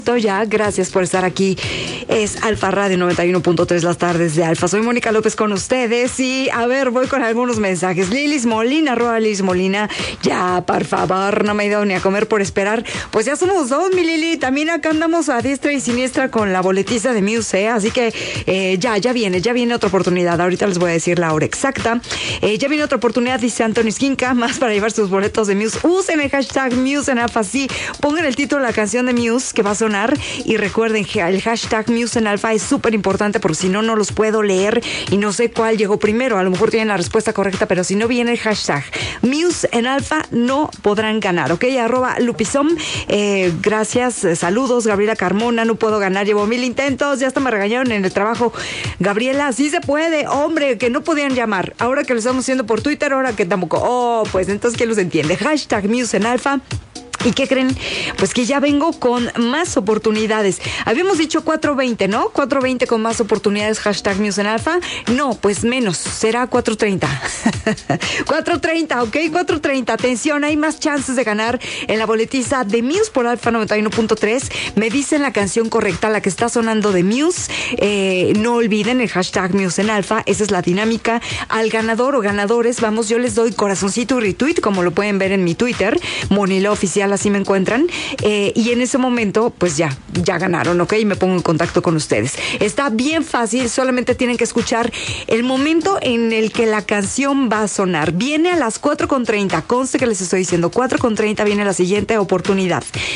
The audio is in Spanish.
Ya, gracias por estar aquí. Es Alfa Radio 91.3 las tardes de Alfa. Soy Mónica López con ustedes y a ver, voy con algunos mensajes. Lilis Molina, arroba Lilis Molina. Ya, por favor, no me he ido ni a comer por esperar. Pues ya somos dos, mi Lili. También acá andamos a diestra y siniestra con la boletiza de Muse, así que ya viene otra oportunidad. Ahorita les voy a decir la hora exacta. Ya viene otra oportunidad, dice Anthony Skinka, más para llevar sus boletos de Muse. Usen el hashtag Muse en Alfa, sí. Pongan el título de la canción de Muse que va a sonar. Y recuerden que el hashtag Muse en Alfa es súper importante porque si no, no los puedo leer y no sé cuál llegó primero. A lo mejor tienen la respuesta correcta, pero si no viene el hashtag Muse en Alfa, no podrán ganar, ¿ok? Arroba Lupizom, gracias, saludos. Gabriela Carmona, no puedo ganar, llevo 1000 intentos, ya hasta me regañaron en el trabajo. Gabriela, sí se puede, hombre, que no podían llamar. Ahora que lo estamos haciendo por Twitter, ahora que tampoco. Oh, pues entonces, ¿quién los entiende? Hashtag Muse en Alfa. ¿Y qué creen? Pues que ya vengo con más oportunidades. Habíamos dicho 420, ¿no? 420 con más oportunidades, hashtag Muse en Alfa. No, pues menos, será 430. 430, ¿ok? 430. Atención, hay más chances de ganar en la boletiza de Muse por Alfa 91.3. Me dicen la canción correcta, la que está sonando de Muse. No olviden el hashtag Muse en Alfa. Esa es la dinámica. Al ganador o ganadores, vamos, yo les doy corazoncito y retweet, como lo pueden ver en mi Twitter, Monilo Oficial, así me encuentran, y en ese momento pues ya ganaron, ¿ok? Y me pongo en contacto con ustedes. Está bien fácil, solamente tienen que escuchar el momento en el que la canción va a sonar. Viene a las 4:30, conste que les estoy diciendo 4:30 viene la siguiente oportunidad.